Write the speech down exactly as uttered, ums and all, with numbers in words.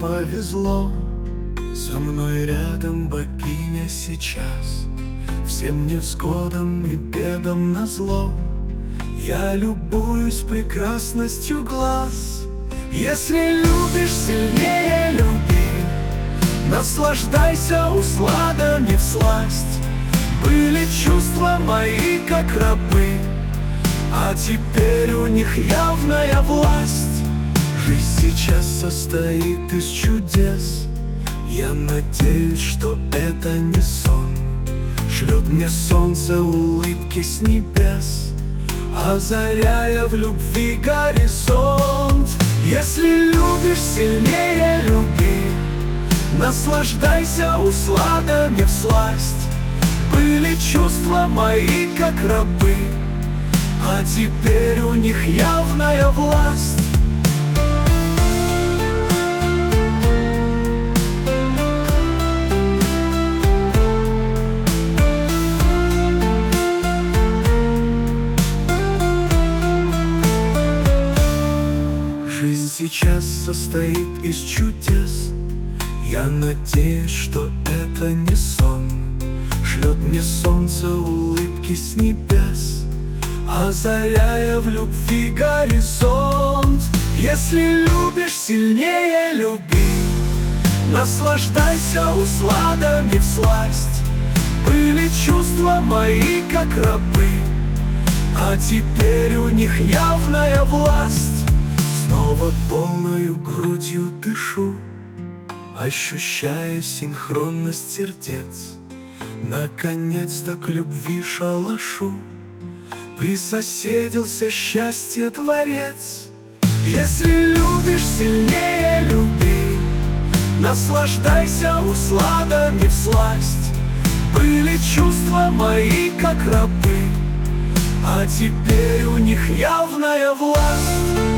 повезло, со мной рядом богиня сейчас. Всем невзгодам и бедам назло я любуюсь прекрасностью глаз. Если любишь, сильнее люби, наслаждайся усладами всласть. Были чувства мои, как рабы, а теперь у них явная власть. Жизнь сейчас состоит из чудес, я надеюсь, что это не сон. Шлет мне солнце улыбки с небес, озаряя в любви горизонт. Если любишь, сильнее люби, наслаждайся усладами всласть. Были чувства мои, как рабы, а теперь у них явная власть. Жизнь сейчас состоит из чудес, я надеюсь, что это не сон. Шлет мне солнце улыбки с небес, озаряя в любви горизонт. Если любишь, сильнее люби, наслаждайся усладами всласть. Были чувства мои, как рабы, а теперь у них явная власть. Снова полною грудью дышу, ощущая синхронность сердец. Наконец-то к любви шалашу присоседился счастье творец. Если любишь, сильнее люби, наслаждайся усладами всласть. Были чувства мои, как рабы, а теперь у них явная власть.